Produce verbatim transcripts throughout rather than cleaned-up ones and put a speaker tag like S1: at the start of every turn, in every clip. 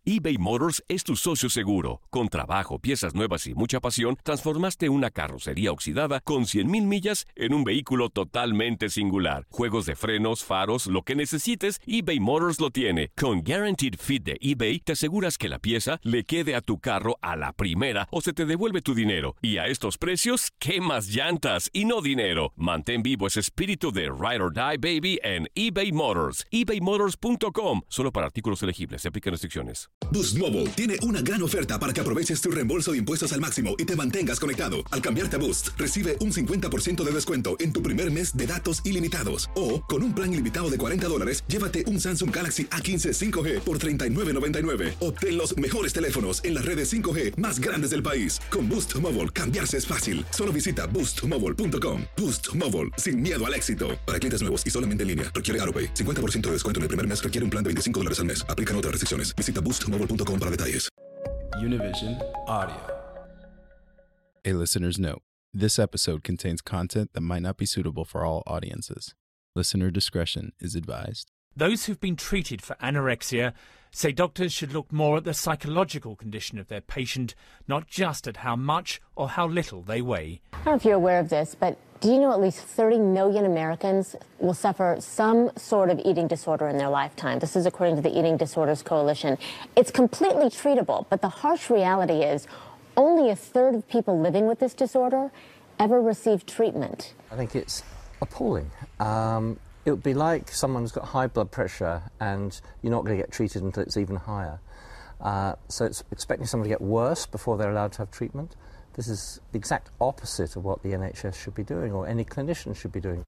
S1: eBay Motors es tu socio seguro. Con trabajo, piezas nuevas y mucha pasión, transformaste una carrocería oxidada con cien mil millas en un vehículo totalmente singular. Juegos de frenos, faros, lo que necesites, eBay Motors lo tiene. Con Guaranteed Fit de eBay, te aseguras que la pieza le quede a tu carro a la primera o se te devuelve tu dinero. Y a estos precios, ¿qué más llantas y no dinero? Mantén vivo ese espíritu de Ride or Die, baby, en eBay Motors. ebay motors punto com. Solo para artículos elegibles. Se aplican restricciones.
S2: Boost Mobile tiene una gran oferta para que aproveches tu reembolso de impuestos al máximo y te mantengas conectado. Al cambiarte a Boost, recibe un cincuenta por ciento de descuento en tu primer mes de datos ilimitados. O, con un plan ilimitado de cuarenta dólares, llévate un Samsung Galaxy A quince cinco G por treinta y nueve noventa y nueve. Obtén los mejores teléfonos en las redes cinco G más grandes del país. Con Boost Mobile, cambiarse es fácil. Solo visita boost mobile punto com. Boost Mobile, sin miedo al éxito. Para clientes nuevos y solamente en línea, requiere AutoPay. cincuenta por ciento de descuento en el primer mes requiere un plan de veinticinco dólares al mes. Aplican otras restricciones. Visita boost mobile punto com para detalles.
S3: Univision Audio. A listener's note. This episode contains content that might not be suitable for all audiences. Listener discretion is advised.
S4: Those who've been treated for anorexia say doctors should look more at the psychological condition of their patient, not just at how much or how little they weigh.
S5: I don't know if you're aware of this, but do you know at least thirty million Americans will suffer some sort of eating disorder in their lifetime? This is according to the Eating Disorders Coalition. It's completely treatable, but the harsh reality is only a third of people living with this disorder ever receive treatment.
S6: I think it's appalling. Um, it would be like someone who's got high blood pressure and you're not going to get treated until it's even higher. Uh, so it's expecting someone to get worse before they're allowed to have treatment. This is the exact opposite of what the N H S should be doing or any clinician should be doing.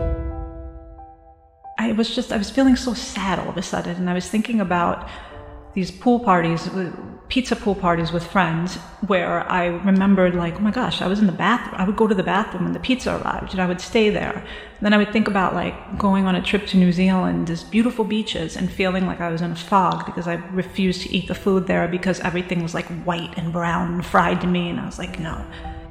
S7: I was just, I was feeling so sad all of a sudden, and I was thinking about these pool parties, pizza pool parties with friends, where I remembered, like, oh my gosh, I was in the bathroom. I would go to the bathroom when the pizza arrived, and I would stay there. And then I would think about, like, going on a trip to New Zealand, these beautiful beaches, and feeling like I was in a fog because I refused to eat the food there because everything was, like, white and brown and fried to me, and I was like, no.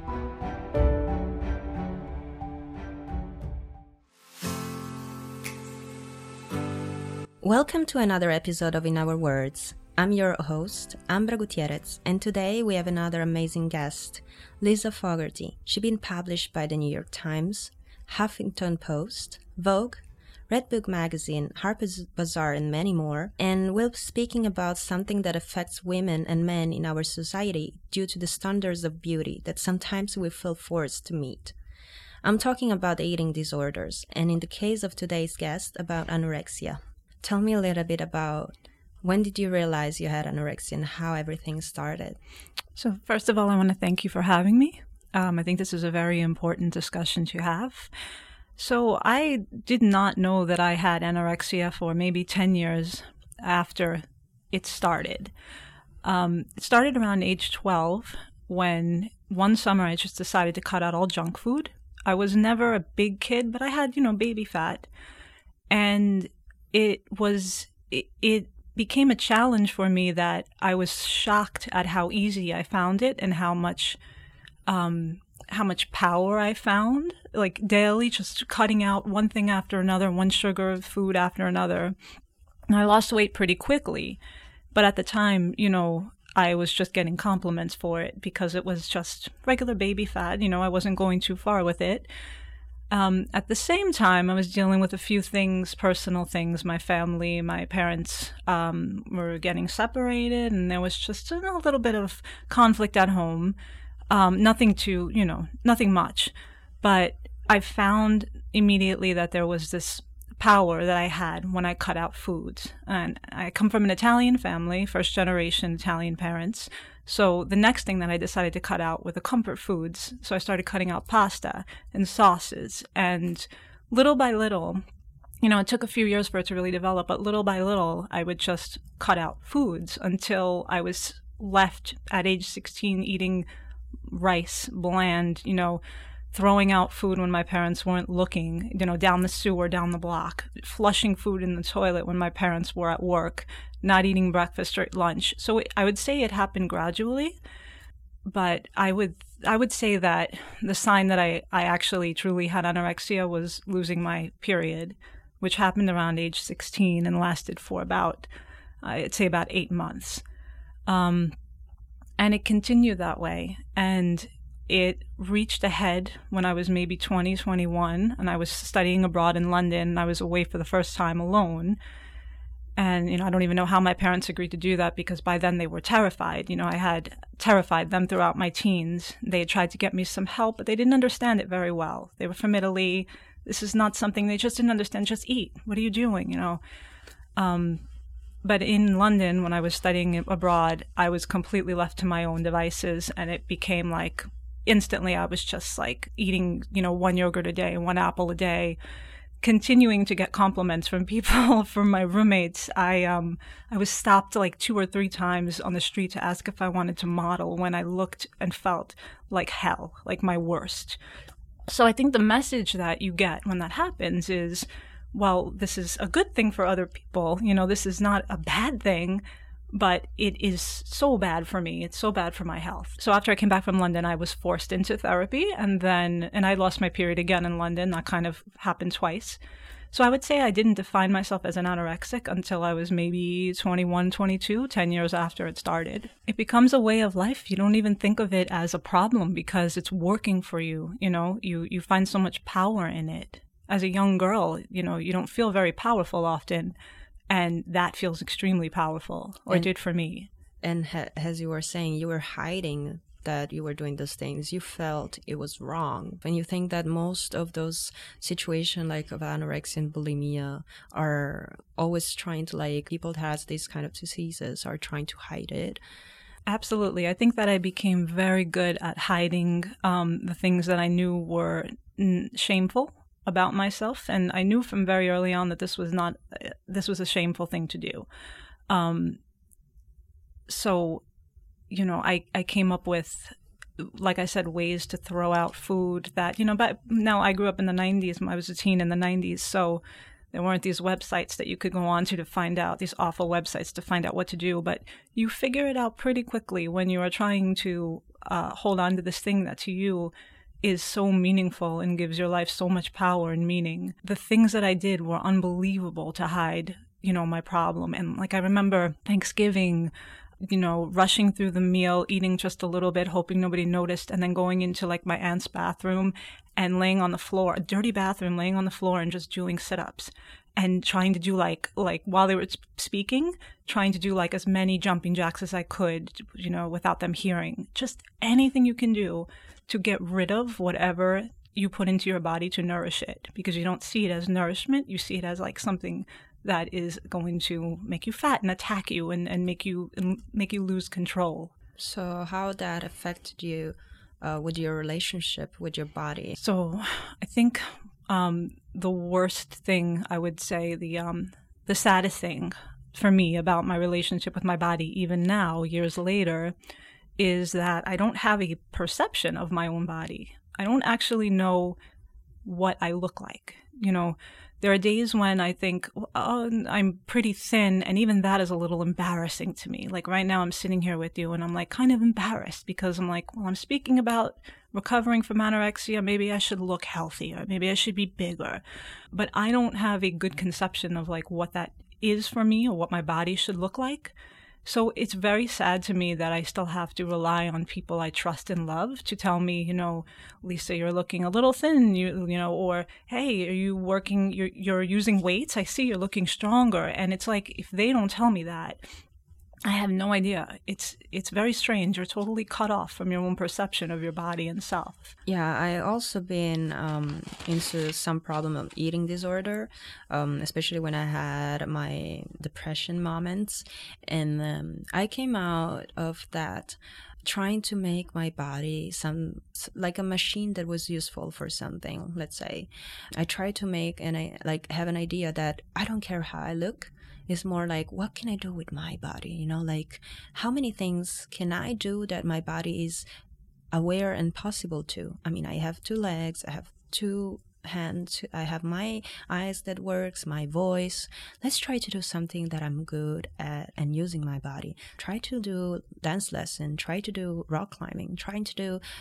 S8: Welcome to another episode of In Our Words. I'm your host, Ambra Gutierrez, and today we have another amazing guest, Lisa Fogarty. She's been published by the New York Times, Huffington Post, Vogue, Redbook Magazine, Harper's Bazaar, and many more, and we'll be speaking about something that affects women and men in our society due to the standards of beauty that sometimes we feel forced to meet. I'm talking about eating disorders, and in the case of today's guest, about anorexia. Tell me a little bit about when did you realize you had anorexia and how everything started?
S7: So first of all, I want to thank you for having me. Um, I think this is a very important discussion to have. So I did not know that I had anorexia for maybe ten years after it started. Um, it started around age twelve when one summer I just decided to cut out all junk food. I was never a big kid, but I had, you know, baby fat. And it was, it, it became a challenge for me that I was shocked at how easy I found it and how much, um, how much power I found, like daily, just cutting out one thing after another, one sugar of food after another. And I lost weight pretty quickly. But at the time, you know, I was just getting compliments for it because it was just regular baby fat. You know, I wasn't going too far with it. Um, at the same time, I was dealing with a few things, personal things. My family, my parents um, were getting separated, and there was just a little bit of conflict at home. Um, nothing too, you know, nothing much. But I found immediately that there was this power that I had when I cut out foods. And I come from an Italian family, first generation Italian parents. So the next thing that I decided to cut out were the comfort foods. So I started cutting out pasta and sauces. And little by little, you know, it took a few years for it to really develop, but little by little, I would just cut out foods until I was left at age sixteen eating rice, bland, you know, throwing out food when my parents weren't looking, you know, down the sewer, down the block, flushing food in the toilet when my parents were at work, not eating breakfast or lunch. So it, I would say it happened gradually, but I would I would say that the sign that I, I actually truly had anorexia was losing my period, which happened around age sixteen and lasted for about, I'd say about eight months. Um, and it continued that way. And it reached a head when I was maybe twenty, twenty-one, and I was studying abroad in London, and I was away for the first time alone. And, you know, I don't even know how my parents agreed to do that, because by then they were terrified. You know, I had terrified them throughout my teens. They had tried to get me some help, but they didn't understand it very well. They were from Italy. This is not something they just didn't understand. Just eat. What are you doing? You know? Um, but in London, when I was studying abroad, I was completely left to my own devices, and it became like instantly I was just like eating, you know, one yogurt a day, one apple a day, continuing to get compliments from people, from my roommates. I um I was stopped like two or three times on the street to ask if I wanted to model when I looked and felt like hell, like my worst. So I think the message that you get when that happens is, well, this is a good thing for other people. You know, this is not a bad thing, but it is so bad for me. It's so bad for my health. So after I came back from London, I was forced into therapy, and then, and I lost my period again in London. That kind of happened twice. So I would say I didn't define myself as an anorexic until I was maybe twenty-one, twenty-two, ten years after it started. It becomes a way of life. You don't even think of it as a problem because it's working for you. You know, you, you find so much power in it. As a young girl, you know, you don't feel very powerful often. And that feels extremely powerful, or
S8: and,
S7: it did for me.
S8: And ha- as you were saying, you were hiding that you were doing those things. You felt it was wrong. And you think that most of those situations like of anorexia and bulimia are always trying to, like, people that has these kind of diseases are trying to hide it.
S7: Absolutely. I think that I became very good at hiding um, the things that I knew were n- shameful about myself, and I knew from very early on that this was not this was a shameful thing to do. Um, so, you know, I, I came up with, like I said, ways to throw out food that, you know, but now I grew up in the nineties. I was a teen in the nineties, so there weren't these websites that you could go on to to find out, these awful websites to find out what to do, but you figure it out pretty quickly when you are trying to uh, hold on to this thing that to you is so meaningful and gives your life so much power and meaning. The things that I did were unbelievable to hide, you know, my problem. And like I remember Thanksgiving, you know, rushing through the meal, eating just a little bit, hoping nobody noticed, and then going into like my aunt's bathroom and laying on the floor, a dirty bathroom, laying on the floor and just doing sit-ups and trying to do like, like while they were speaking, trying to do like as many jumping jacks as I could, you know, without them hearing. Just anything you can do to get rid of whatever you put into your body to nourish it, because you don't see it as nourishment. You see it as like something that is going to make you fat and attack you and, and make you and make you lose control.
S8: So how that affected you uh, with your relationship with your body?
S7: So I think um, the worst thing, I would say, the um, the saddest thing for me about my relationship with my body, even now, years later, is that I don't have a perception of my own body. I don't actually know what I look like. You know, there are days when I think, oh, I'm pretty thin, and even that is a little embarrassing to me. Like right now I'm sitting here with you and I'm like kind of embarrassed because I'm like, well, I'm speaking about recovering from anorexia. Maybe I should look healthier. Maybe I should be bigger. But I don't have a good conception of like what that is for me or what my body should look like. So it's very sad to me that I still have to rely on people I trust and love to tell me, you know, Lisa, you're looking a little thin, you you know, or hey, are you working, you're, you're using weights? I see you're looking stronger. And it's like, if they don't tell me that, I have no idea. It's it's very strange. You're totally cut off from your own perception of your body and self.
S8: Yeah, I also been um, into some problem of eating disorder, um, especially when I had my depression moments. And um, I came out of that trying to make my body some like a machine that was useful for something, let's say. I tried to make and I like have an idea that I don't care how I look. It's more like, what can I do with my body? You know, like how many things can I do that my body is aware and possible to? I mean, I have two legs, I have two hands, I have my eyes that works, my voice. Let's try to do something that I'm good at and using my body. Try to do dance lesson, try to do rock climbing, trying to do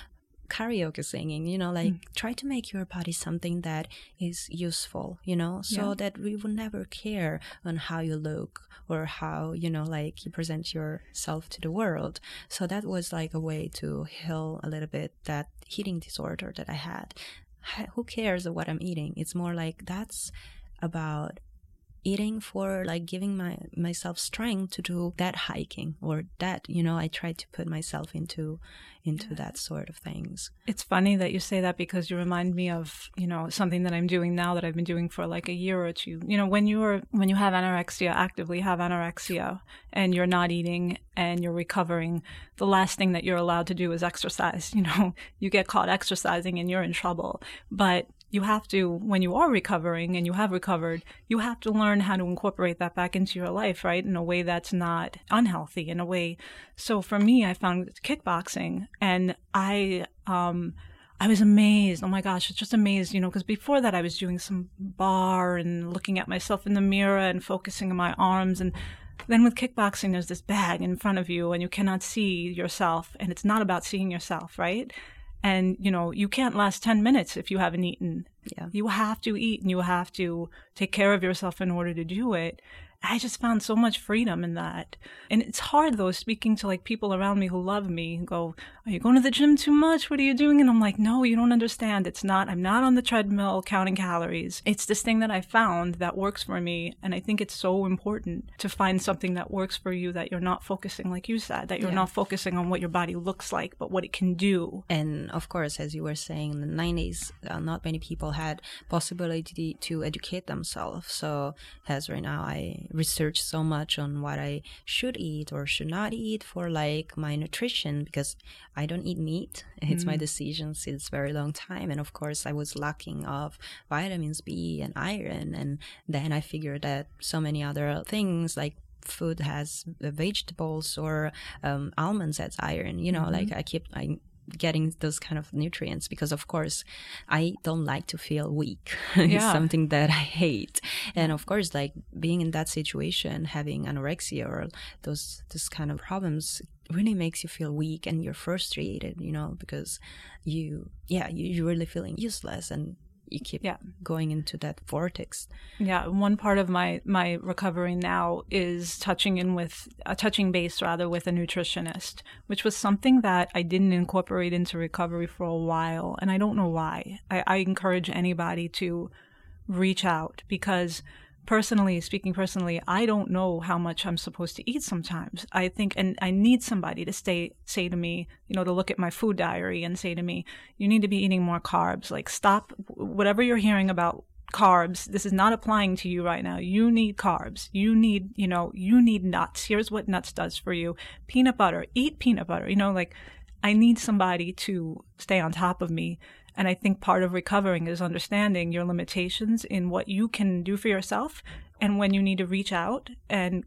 S8: karaoke singing, you know, like mm. try to make your body something that is useful, you know, so yeah. that we will never care on how you look or how, you know, like you present yourself to the world. So that was like a way to heal a little bit that eating disorder that I had. Who cares what I'm eating? It's more like that's about eating for like giving my myself strength to do that hiking or that, you know, I try to put myself into into yeah. that sort of things.
S7: It's funny that you say that because you remind me of, you know, something that I'm doing now that I've been doing for like a year or two. You know, when you're when you have anorexia, actively have anorexia, and you're not eating and you're recovering, the last thing that you're allowed to do is exercise. You know, you get caught exercising and you're in trouble. But you have to, when you are recovering and you have recovered, you have to learn how to incorporate that back into your life, right? In a way that's not unhealthy, in a way. So for me, I found kickboxing, and I, um, I was amazed. Oh my gosh, it's just amazed, you know, because before that I was doing some bar and looking at myself in the mirror and focusing on my arms. And then with kickboxing, there's this bag in front of you and you cannot see yourself. And it's not about seeing yourself, right? And, you know, you can't last ten minutes if you haven't eaten.
S8: Yeah.
S7: You have to eat and you have to take care of yourself in order to do it. I just found so much freedom in that. And it's hard, though, speaking to, like, people around me who love me and go, are you going to the gym too much? What are you doing? And I'm like, no, you don't understand. It's not, I'm not on the treadmill counting calories. It's this thing that I found that works for me. And I think it's so important to find something that works for you, that you're not focusing, like you said, that you're yeah. not focusing on what your body looks like, but what it can do.
S8: And of course, as you were saying, in the nineties, uh, not many people had possibility to educate themselves. So as right now, I research so much on what I should eat or should not eat for like my nutrition, because I don't eat meat. It's mm. my decision since very long time. And of course I was lacking of vitamins B and iron. And then I figured that so many other things like food has vegetables or um, almonds has iron, you know, mm-hmm. like I keep, I getting those kind of nutrients, because of course I don't like to feel weak. It's yeah. something that I hate. And of course, like being in that situation, having anorexia or those this kind of problems really makes you feel weak and you're frustrated, you know, because you yeah you, you're really feeling useless and you keep yeah. going into that vortex.
S7: Yeah, one part of my my recovery now is touching in with uh, touching base rather with a nutritionist, which was something that I didn't incorporate into recovery for a while, and I don't know why. I, I encourage anybody to reach out, because personally, speaking personally, I don't know how much I'm supposed to eat sometimes. I think, and I need somebody to stay, say to me, you know, to look at my food diary and say to me, you need to be eating more carbs. Like, stop whatever you're hearing about carbs. This is not applying to you right now. You need carbs. You need, you know, you need nuts. Here's what nuts does for you. Peanut butter. Eat peanut butter. You know, like, I need somebody to stay on top of me. And I think part of recovering is understanding your limitations in what you can do for yourself and when you need to reach out and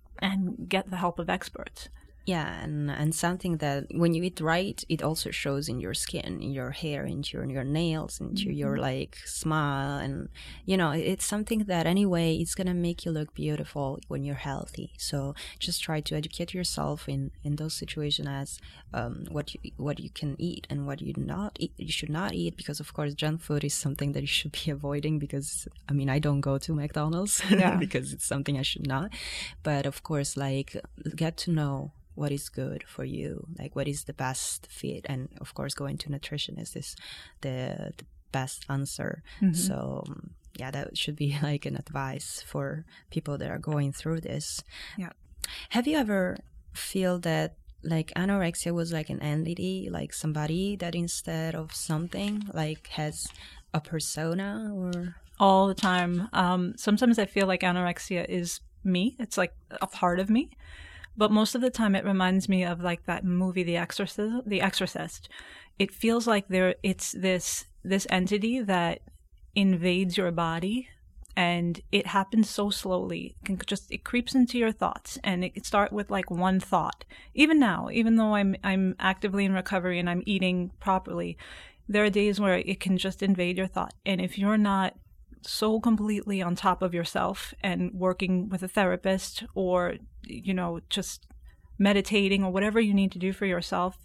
S7: and get the help of experts.
S8: Yeah, and, and something that when you eat right, it also shows in your skin, in your hair, into your, your nails, into mm-hmm. your like smile. And, you know, it's something that anyway, it's going to make you look beautiful when you're healthy. So just try to educate yourself in, in those situations as um, what you what you can eat and what you not eat, you should not eat. Because, of course, junk food is something that you should be avoiding, because, I mean, I don't go to McDonald's yeah. because it's something I should not. But, of course, like, get to know what is good for you, like what is the best fit, and of course going to nutritionist is the, the best answer. Mm-hmm. So yeah, that should be like an advice for people that are going through this.
S7: Yeah.
S8: Have you ever feel that like anorexia was like an entity, like somebody that instead of something like has a persona? Or
S7: all the time. Um, sometimes I feel like anorexia is me. It's like a part of me. But most of the time, it reminds me of like that movie, The Exorcist. The Exorcist. It feels like there, it's this this entity that invades your body, and it happens so slowly. It can just it creeps into your thoughts, and it can start with like one thought. Even now, even though I'm I'm actively in recovery and I'm eating properly, there are days where it can just invade your thought, and if you're not so completely on top of yourself and working with a therapist or, you know, just meditating or whatever you need to do for yourself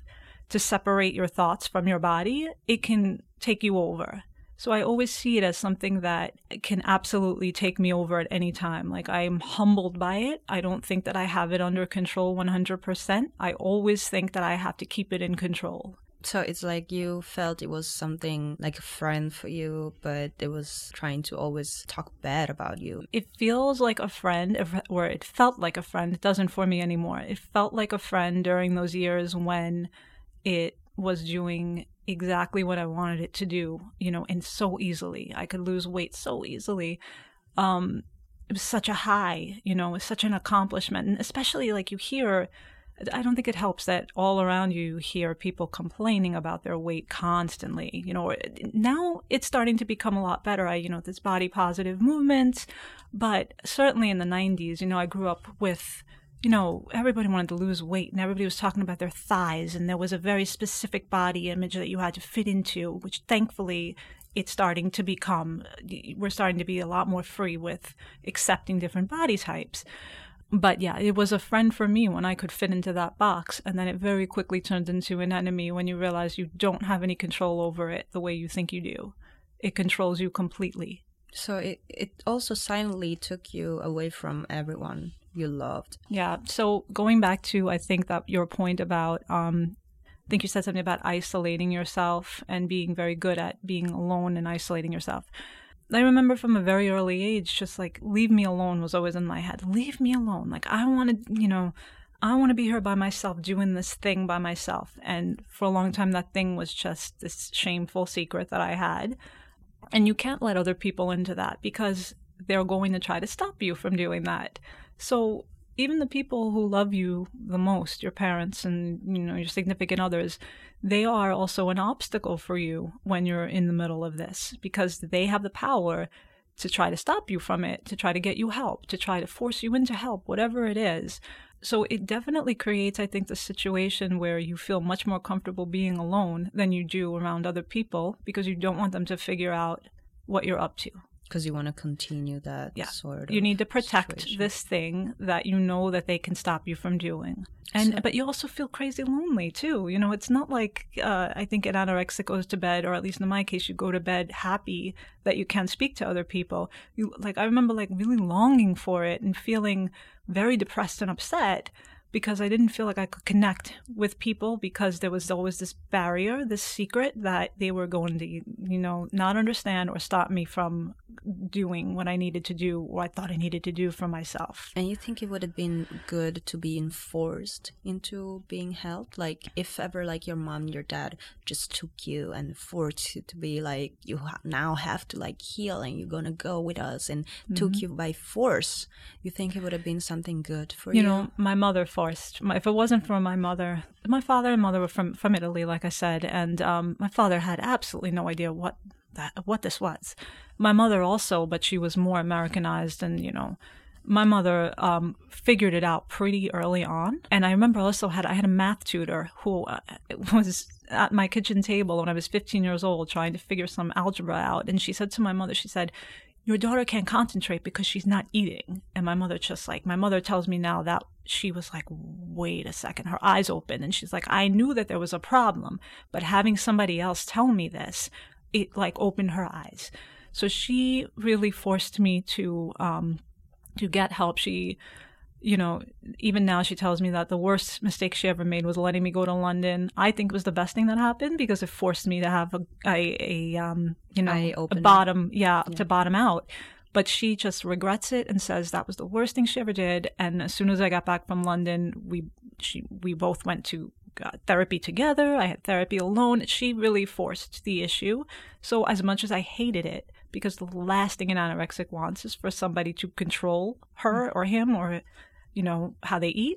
S7: to separate your thoughts from your body, it can take you over. So I always see it as something that can absolutely take me over at any time. Like, I'm humbled by it. I don't think that I have it under control one hundred percent. I always think that I have to keep it in control.
S8: So it's like you felt it was something like a friend for you, but it was trying to always talk bad about you.
S7: It feels like a friend, or it felt like a friend. It doesn't for me anymore. It felt like a friend during those years when it was doing exactly what I wanted it to do, you know, and so easily. I could lose weight so easily. Um, it was such a high, you know, it was such an accomplishment. And especially like you hear, I don't think it helps that all around you hear people complaining about their weight constantly. You know, now it's starting to become a lot better. I, you know, this body positive movement, but certainly in the nineties, you know, I grew up with, you know, everybody wanted to lose weight and everybody was talking about their thighs, and there was a very specific body image that you had to fit into, which thankfully it's starting to become, we're starting to be a lot more free with accepting different body types. But yeah, it was a friend for me when I could fit into that box, and then it very quickly turned into an enemy when you realize you don't have any control over it the way you think you do. It controls you completely.
S8: So it, it also silently took you away from everyone you loved.
S7: Yeah, so going back to, I think that your point about, um, I think you said something about isolating yourself and being very good at being alone and isolating yourself. I remember from a very early age, just like, leave me alone was always in my head. Leave me alone. Like, I want to, you know, I want to be here by myself, doing this thing by myself. And for a long time, that thing was just this shameful secret that I had. And you can't let other people into that because they're going to try to stop you from doing that. So even the people who love you the most, your parents and, you know, your significant others, they are also an obstacle for you when you're in the middle of this, because they have the power to try to stop you from it, to try to get you help, to try to force you into help, whatever it is. So it definitely creates, I think, the situation where you feel much more comfortable being alone than you do around other people, because you don't want them to figure out what you're up to.
S8: Because you want to continue that yeah. sort of
S7: You need to protect
S8: situation.
S7: This thing that you know that they can stop you from doing. And so, but you also feel crazy lonely too. You know, it's not like, uh, I think an anorexic goes to bed, or at least in my case, you go to bed happy that you can't speak to other people. You like, I remember like really longing for it and feeling very depressed and upset, because I didn't feel like I could connect with people, because there was always this barrier, this secret that they were going to, you know, not understand or stop me from doing what I needed to do, or I thought I needed to do for myself.
S8: And you think it would have been good to be enforced into being helped? Like, if ever like your mom, your dad just took you and forced you to be like, you ha- now have to like heal and you're going to go with us, and mm-hmm. took you by force, you think it would have been something good for you?
S7: You know, my mother forced. My, if it wasn't for my mother, my father and mother were from, from Italy, like I said, and um, my father had absolutely no idea what that what this was. My mother also, but she was more Americanized, and you know, my mother um, figured it out pretty early on. And I remember also had I had a math tutor who uh, was at my kitchen table when I was fifteen years old trying to figure some algebra out, and she said to my mother, she said, "Your daughter can't concentrate because she's not eating." And my mother just like, my mother tells me now that she was like, wait a second, her eyes opened, and she's like, I knew that there was a problem, but having somebody else tell me this, it like opened her eyes. So she really forced me to um, to get help. She, you know, even now she tells me that the worst mistake she ever made was letting me go to London. I think it was the best thing that happened, because it forced me to have a, a, a um, you know, a bottom, yeah, yeah, to bottom out. But she just regrets it and says that was the worst thing she ever did. And as soon as I got back from London, we she we both went to got therapy together. I had therapy alone. She really forced the issue. So as much as I hated it, because the last thing an anorexic wants is for somebody to control her or him, or, you know, how they eat.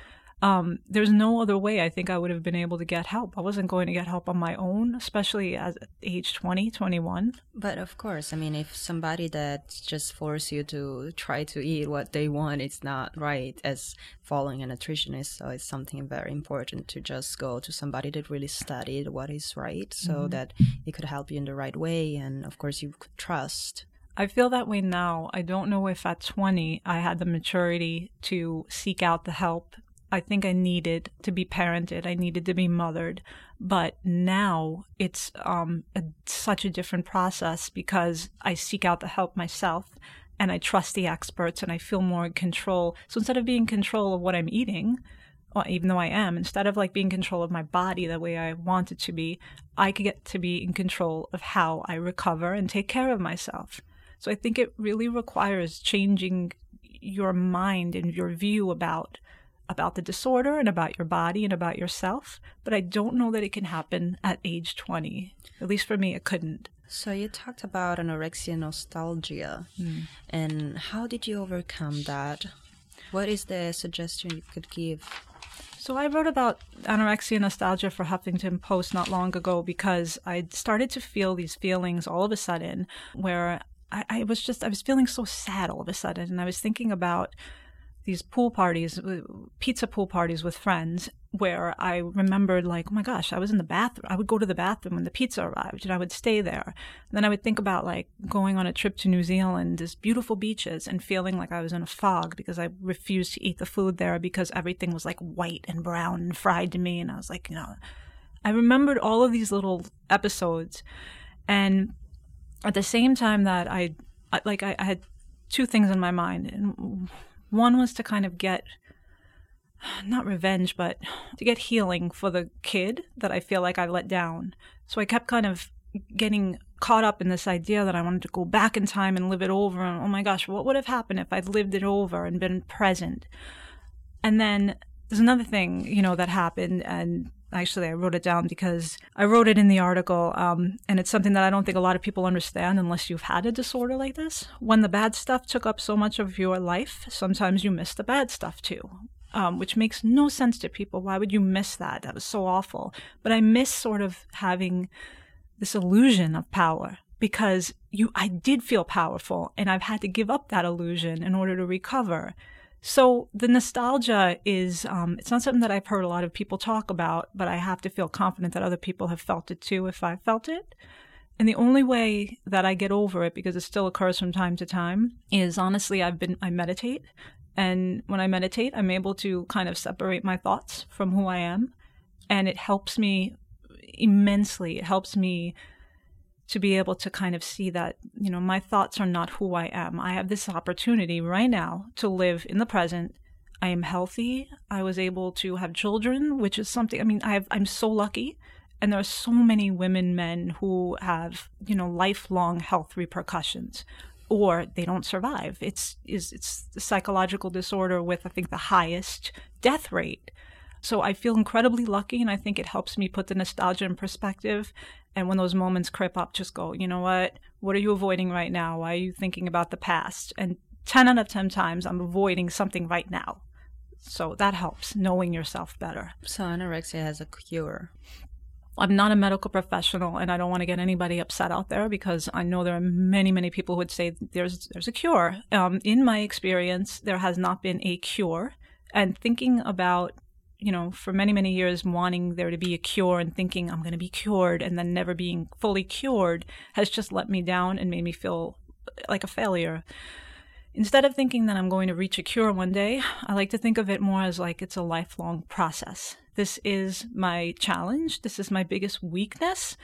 S7: Um, there's no other way I think I would have been able to get help. I wasn't going to get help on my own, especially at age twenty, twenty-one.
S8: But of course, I mean, if somebody that just force you to try to eat what they want, it's not right as following a nutritionist. So it's something very important to just go to somebody that really studied what is right, so mm-hmm. that it could help you in the right way. And of course, you could trust.
S7: I feel that way now. I don't know if at twenty I had the maturity to seek out the help I think I needed to be parented. I needed to be mothered. But now it's um, a, such a different process because I seek out the help myself and I trust the experts and I feel more in control. So instead of being in control of what I'm eating, well, even though I am, instead of like being in control of my body the way I want it to be, I could get to be in control of how I recover and take care of myself. So I think it really requires changing your mind and your view about about the disorder and about your body and about yourself. But I don't know that it can happen at age twenty. At least for me, it couldn't.
S8: So you talked about anorexia nostalgia. Mm. And how did you overcome that? What is the suggestion you could give?
S7: So I wrote about anorexia nostalgia for Huffington Post not long ago because I started to feel these feelings all of a sudden where I, I was just, I was feeling so sad all of a sudden. And I was thinking about these pool parties, pizza pool parties with friends, where I remembered like, oh my gosh, I was in the bathroom. I would go to the bathroom when the pizza arrived and I would stay there. And then I would think about like going on a trip to New Zealand, these beautiful beaches, and feeling like I was in a fog because I refused to eat the food there because everything was like white and brown and fried to me. And I was like, you know, I remembered all of these little episodes. And at the same time that I, like I, I had two things in my mind. And one was to kind of get, not revenge, but to get healing for the kid that I feel like I let down. So I kept kind of getting caught up in this idea that I wanted to go back in time and live it over. And oh my gosh, what would have happened if I'd lived it over and been present? And then there's another thing, you know, that happened. And actually, I wrote it down because I wrote it in the article. Um, and it's something that I don't think a lot of people understand unless you've had a disorder like this. When the bad stuff took up so much of your life, sometimes you miss the bad stuff too. Um, which makes no sense to people. Why would you miss that? That was so awful. But I miss sort of having this illusion of power because you, I did feel powerful and I've had to give up that illusion in order to recover. So the nostalgia is, um, it's not something that I've heard a lot of people talk about, but I have to feel confident that other people have felt it too if I felt it. And the only way that I get over it, because it still occurs from time to time, is honestly, I've been, I meditate. And when I meditate, I'm able to kind of separate my thoughts from who I am. And it helps me immensely. It helps me to be able to kind of see that, you know, my thoughts are not who I am. I have this opportunity right now to live in the present. I am healthy. I was able to have children, which is something, I mean, I have, I'm so lucky. And there are so many women, men who have, you know, lifelong health repercussions. Or they don't survive. It's is it's the psychological disorder with, I think, the highest death rate. So I feel incredibly lucky, and I think it helps me put the nostalgia in perspective. And when those moments creep up, just go, you know what? What are you avoiding right now? Why are you thinking about the past? And ten out of ten times, I'm avoiding something right now. So that helps, knowing yourself better.
S8: So anorexia has a cure.
S7: I'm not a medical professional, and I don't want to get anybody upset out there because I know there are many, many people who would say there's there's a cure. Um, in my experience, there has not been a cure. And thinking about, you know, for many, many years wanting there to be a cure and thinking I'm going to be cured and then never being fully cured has just let me down and made me feel like a failure. Instead of thinking that I'm going to reach a cure one day, I like to think of it more as like it's a lifelong process. This is my challenge. This is my biggest weakness.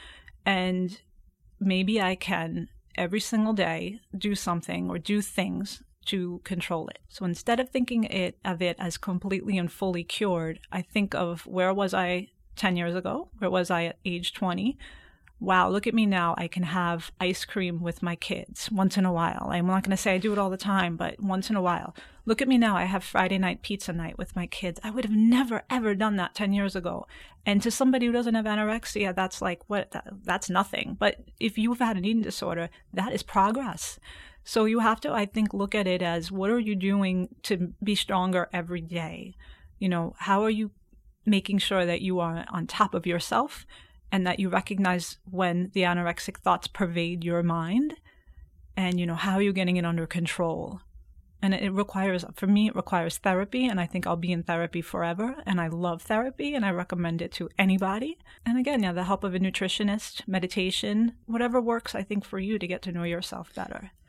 S7: And maybe I can, every single day, do something or do things to control it. So instead of thinking it of it as completely and fully cured, I think of where was I ten years ago? Where was I at age twenty? Wow, look at me now. I can have ice cream with my kids once in a while. I'm not going to say I do it all the time, but once in a while. Look at me now. I have Friday night pizza night with my kids. I would have never, ever done that ten years ago. And to somebody who doesn't have anorexia, that's like, what? That, that's nothing. But if you've had an eating disorder, that is progress. So you have to, I think, look at it as what are you doing to be stronger every day? You know, how are you making sure that you are on top of yourself? And that you recognize when the anorexic thoughts pervade your mind, and, you know, how are you getting it under control? And it requires, for me, it requires therapy, and I think I'll be in therapy forever, and I love therapy, and I recommend it to anybody. And again, yeah, the help of a nutritionist, meditation, whatever works, I think, for you to get to know yourself better.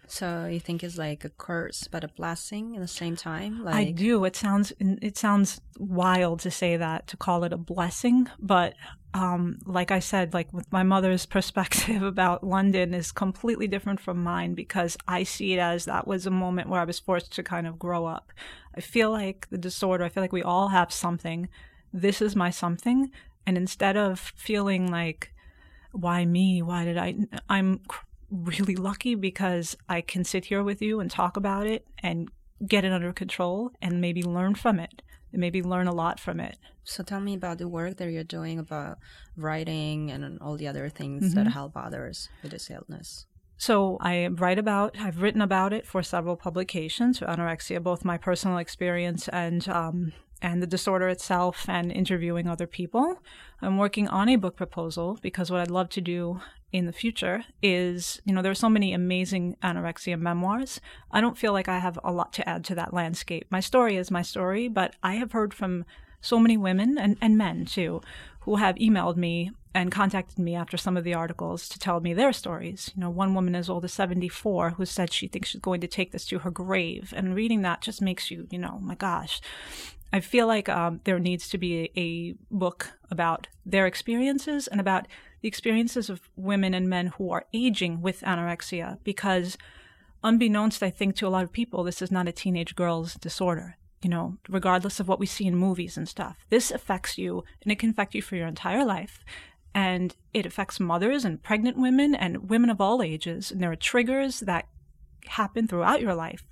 S8: So you think it's like a curse but a blessing at the same time? Like...
S7: I do. It sounds it sounds wild to say that, to call it a blessing. But um, like I said, like with my mother's perspective about London is completely different from mine, because I see it as that was a moment where I was forced to kind of grow up. I feel like the disorder, I feel like we all have something. This is my something. And instead of feeling like, why me? Why did I? I'm really lucky because I can sit here with you and talk about it and get it under control and maybe learn from it, and maybe learn a lot from it.
S8: So tell me about the work that you're doing about writing and all the other things
S7: Mm-hmm.
S8: that help others with this illness.
S7: So I write about, I've written about it for several publications, for anorexia, both my personal experience and um, and the disorder itself, and interviewing other people. I'm working on a book proposal because what I'd love to do in the future is, you know, there are so many amazing anorexia memoirs. I don't feel like I have a lot to add to that landscape. My story is my story, but I have heard from so many women and, and men too, who have emailed me and contacted me after some of the articles to tell me their stories. You know, one woman as old as seventy-four who said she thinks she's going to take this to her grave. And reading that just makes you, you know, my gosh. I feel like um, there needs to be a, a book about their experiences and about the experiences of women and men who are aging with anorexia, because unbeknownst, I think, to a lot of people, this is not a teenage girl's disorder. You know, regardless of what we see in movies and stuff, this affects you, and it can affect you for your entire life. And it affects mothers and pregnant women and women of all ages. And there are triggers that happen throughout your life.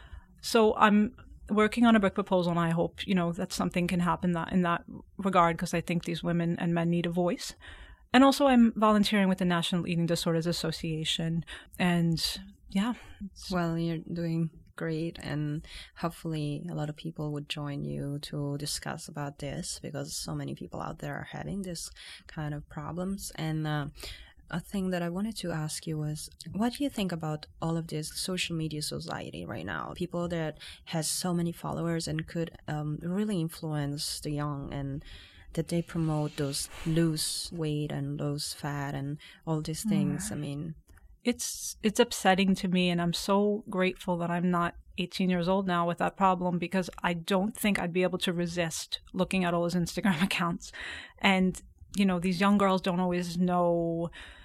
S7: So I'm working on a book proposal, and I hope, you know, that something can happen that, in that regard, because I think these women and men need a voice. And also I'm volunteering with the National Eating Disorders Association. And yeah.
S8: Well, you're doing great, and hopefully a lot of people would join you to discuss about this, because so many people out there are having this kind of problems. And uh, a thing that I wanted to ask you was, what do you think about all of this social media society right now? People that has so many followers and could um, really influence the young, and that they promote those lose weight and lose fat and all these things. Mm. I mean,
S7: It's it's upsetting to me, and I'm so grateful that I'm not eighteen years old now with that problem, because I don't think I'd be able to resist looking at all those Instagram accounts. And, you know, these young girls don't always know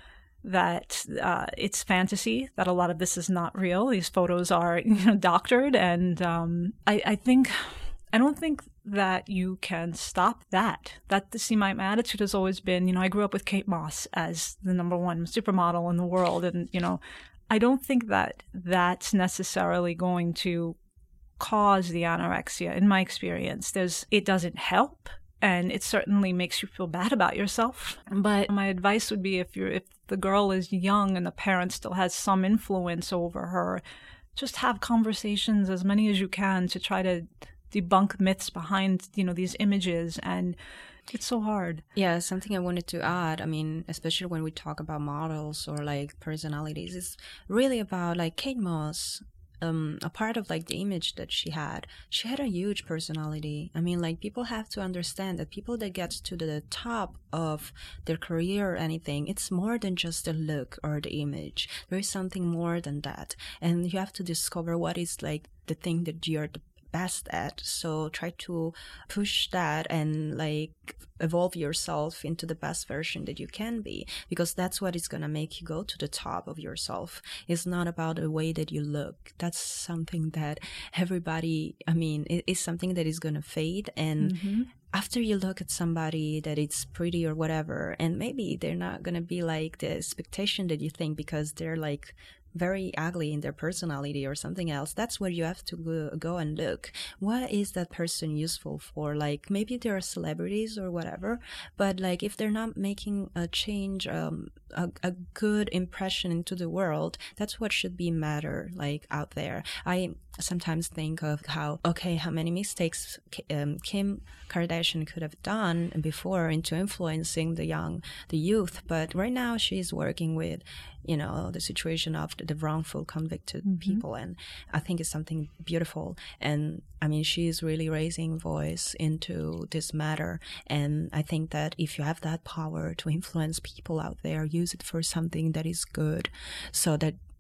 S7: that uh, it's fantasy, that a lot of this is not real. These photos are, you know, doctored. And um, I, I think... I don't think that you can stop that. That, see, my, my attitude has always been, you know, I grew up with Kate Moss as the number one supermodel in the world. And, you know, I don't think that that's necessarily going to cause the anorexia, in my experience. There's, it doesn't help, and it certainly makes you feel bad about yourself. But my advice would be, if you're, if the girl is young and the parent still has some influence over her, just have conversations, as many as you can, to try to debunk myths behind, you know, these images. And it's so hard.
S8: Yeah, something I wanted to add, I mean, especially when we talk about models or like personalities, it's really about like Kate Moss. Um, a part of like the image that she had, she had a huge personality. I mean, like, people have to understand that people that get to the top of their career or anything, it's more than just the look or the image. There is something more than that, and you have to discover what is like the thing that you're the best at. So try to push that and like evolve yourself into the best version that you can be, because that's what is going to make you go to the top of yourself. It's not about the way that you look. That's something that everybody, I mean, it is something that is going to fade. And mm-hmm. after you look at somebody that it's pretty or whatever, and maybe they're not going to be like the expectation that you think, because they're like very ugly in their personality or something else, that's where you have to go, go and look. What is that person useful for? Like, maybe they're celebrities or whatever, but like, if they're not making a change, um, a, a good impression into the world, that's what should be matter, like, out there. I sometimes think of how, okay, how many mistakes um, Kim Kardashian could have done before into influencing the young, the youth, but right now she's working with, you know, the situation of the wrongful convicted mm-hmm. people, and I think it's something beautiful. And I mean, she's really raising voice into this matter, and I think that if you have that power to influence people out there, use it for something that is good, so that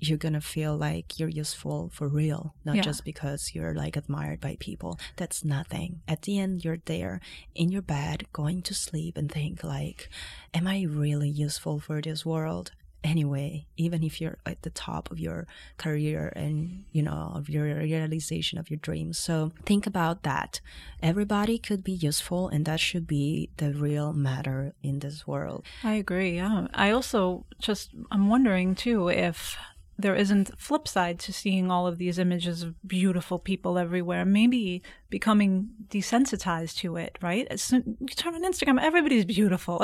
S8: you're gonna feel like you're useful for real, not
S7: Yeah.
S8: just because you're like admired by people. That's nothing. At the end, you're there in your bed going to sleep and think like, am I really useful for this world? Anyway, even if you're at the top of your career and, you know, of your realization of your dreams. So think about that. Everybody could be useful, and that should be the real matter in this world.
S7: I agree. Yeah. I also just, I'm wondering too if there isn't a flip side to seeing all of these images of beautiful people everywhere, maybe becoming desensitized to it, right? As soon, you turn on Instagram, everybody's beautiful.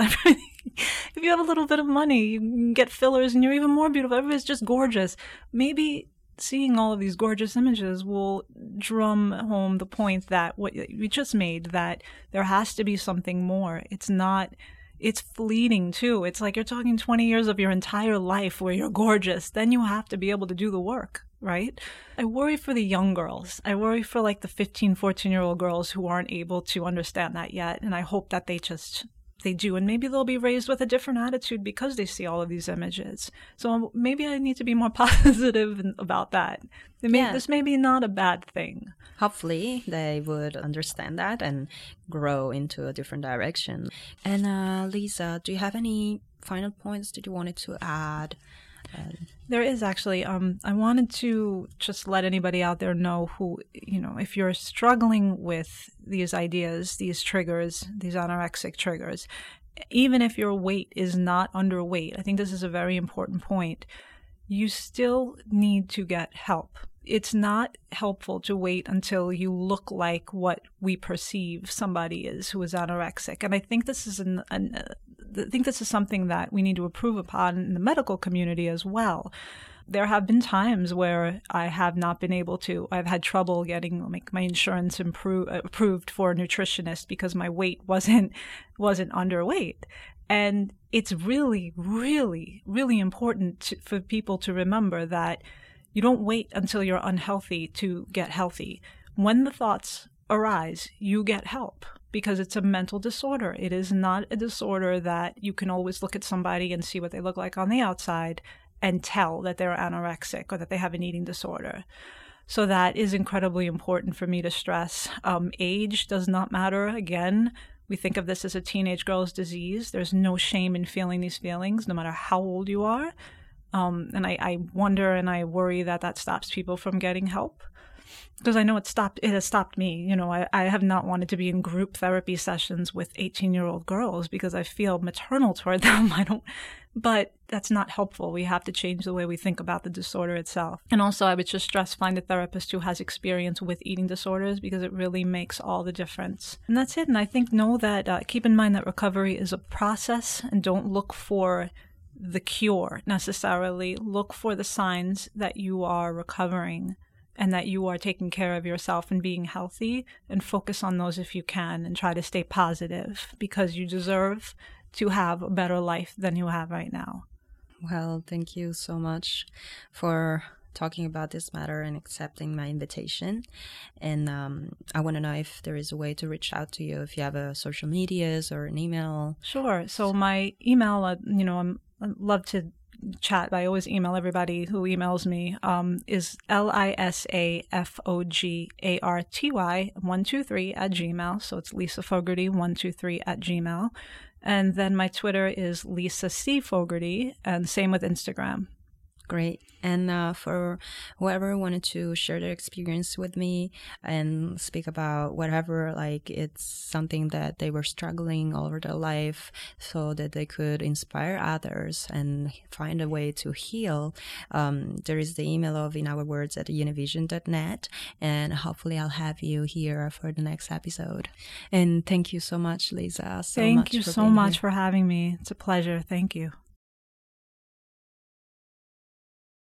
S7: If you have a little bit of money, you can get fillers and you're even more beautiful. Everybody's just gorgeous. Maybe seeing all of these gorgeous images will drum home the point that what you just made, that there has to be something more. It's not... It's fleeting too. It's like you're talking twenty years of your entire life where you're gorgeous. Then you have to be able to do the work, right? I worry for the young girls. I worry for like the fifteen, fourteen year old girls who aren't able to understand that yet. And I hope that they just, they do. And maybe they'll be raised with a different attitude because they see all of these images. So maybe I need to be more positive about that. May, yeah. This may be not a bad thing.
S8: Hopefully they would understand that and grow into a different direction. And uh, Lisa, do you have any final points that you wanted to add? Uh,
S7: there is actually. Um, I wanted to just let anybody out there know who, you know, if you're struggling with these ideas, these triggers, these anorexic triggers, even if your weight is not underweight, I think this is a very important point, you still need to get help. It's not helpful to wait until you look like what we perceive somebody is who is anorexic. And I think this is an, an uh, I think this is something that we need to improve upon in the medical community as well. There have been times where I have not been able to. I've had trouble getting like my insurance improve, uh, approved for a nutritionist because my weight wasn't wasn't underweight. And it's really, really, really important to, for people to remember that you don't wait until you're unhealthy to get healthy. When the thoughts arise, you get help because it's a mental disorder. It is not a disorder that you can always look at somebody and see what they look like on the outside and tell that they're anorexic or that they have an eating disorder. So that is incredibly important for me to stress. Um, age does not matter. Again, we think of this as a teenage girl's disease. There's no shame in feeling these feelings, no matter how old you are. Um, and I, I wonder and I worry that that stops people from getting help. Because I know it stopped. It has stopped me. You know, I, I have not wanted to be in group therapy sessions with eighteen-year-old girls because I feel maternal toward them. I don't, but that's not helpful. We have to change the way we think about the disorder itself. And also, I would just stress find a therapist who has experience with eating disorders because it really makes all the difference. And that's it. And I think know that uh, keep in mind that recovery is a process, and don't look for the cure necessarily. Look for the signs that you are recovering and that you are taking care of yourself and being healthy, and focus on those if you can and try to stay positive because you deserve to have a better life than you have right now.
S8: Well, thank you so much for talking about this matter and accepting my invitation. And um, I want to know if there is a way to reach out to you, if you have a social medias or an email.
S7: Sure. So my email, uh, you know, I'm, I'd love to chat. I always email everybody who emails me, um, is L I S A F O G A R T Y one two three at Gmail. So it's Lisa Fogarty one two three at Gmail. And then my Twitter is Lisa C. Fogarty, and same with Instagram.
S8: Great. And uh, for whoever wanted to share their experience with me and speak about whatever, like it's something that they were struggling all over their life so that they could inspire others and find a way to heal, um, there is the email of In Our Words at univision dot net, and hopefully I'll have you here for the next episode. And thank you so much, Lisa. So
S7: thank
S8: much
S7: you
S8: for
S7: so much
S8: here.
S7: for having me. It's a pleasure. Thank you.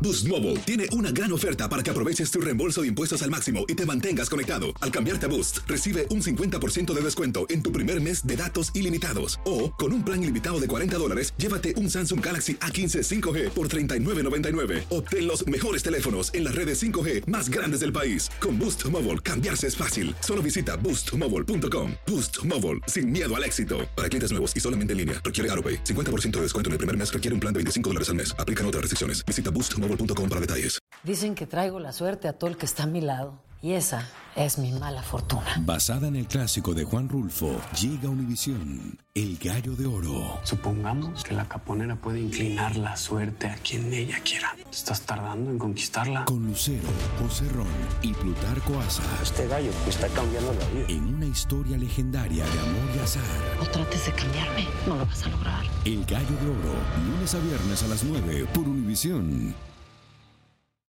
S2: Boost Mobile tiene una gran oferta para que aproveches tu reembolso de impuestos al máximo y te mantengas conectado. Al cambiarte a Boost, recibe un cincuenta por ciento de descuento en tu primer mes de datos ilimitados. O, con un plan ilimitado de cuarenta dólares, llévate un Samsung Galaxy A quince cinco G por treinta y nueve noventa y nueve. Obtén los mejores teléfonos en las redes cinco G más grandes del país. Con Boost Mobile, cambiarse es fácil. Solo visita boost mobile punto com. Boost Mobile, sin miedo al éxito. Para clientes nuevos y solamente en línea, requiere AutoPay. cincuenta por ciento de descuento en el primer mes, requiere un plan de veinticinco dólares al mes. Aplican otras restricciones. Visita boost mobile punto com para detalles.
S9: Dicen que traigo la suerte a todo el que está a mi lado. Y esa es mi mala fortuna.
S10: Basada en el clásico de Juan Rulfo, llega Univisión, El Gallo de Oro.
S11: Supongamos que la caponera puede inclinar la suerte a quien ella quiera. ¿Estás tardando en conquistarla?
S10: Con Lucero, José Ron y Plutarco Asa.
S11: Este gallo me está cambiando la vida.
S10: En una historia legendaria de amor y azar.
S9: No trates de cambiarme, no lo vas a lograr.
S10: El Gallo de Oro, lunes a viernes a las nueve por Univisión.